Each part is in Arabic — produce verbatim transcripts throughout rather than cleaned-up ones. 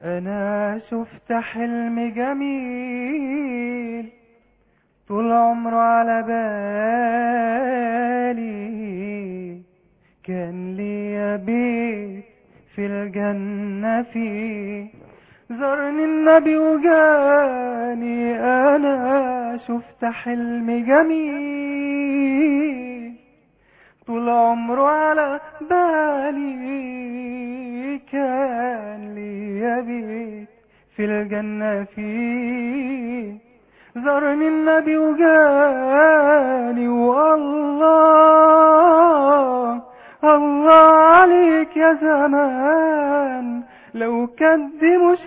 انا شفت حلم جميل طول عمره على بالي، كان ليا بيت في الجنة فيه زارني النبي وجاني. انا شفت حلم جميل طول عمره على بالي، كان ليا بيت في الجنة فيه زارني النبي وجاني. والله الله عليك يا زمان، لو كانت دي مش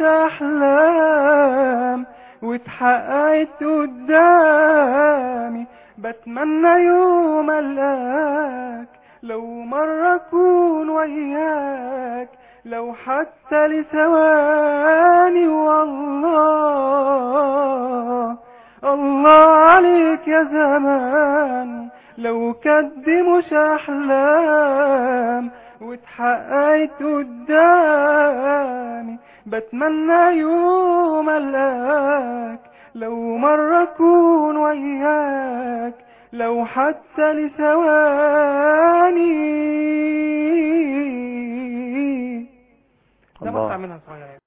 احلام واتحققت قدامي، بتمنى يوم القاك لو مرة اكون وياك، لو حتى لثواني. والله الله عليك يا زمان، لو كانت دي مش احلام واتحققت قدامي، بتمنى يوم القاك لو مرة اكون وياك، لو حتى لثواني. ده الله. مقطع منها صغير.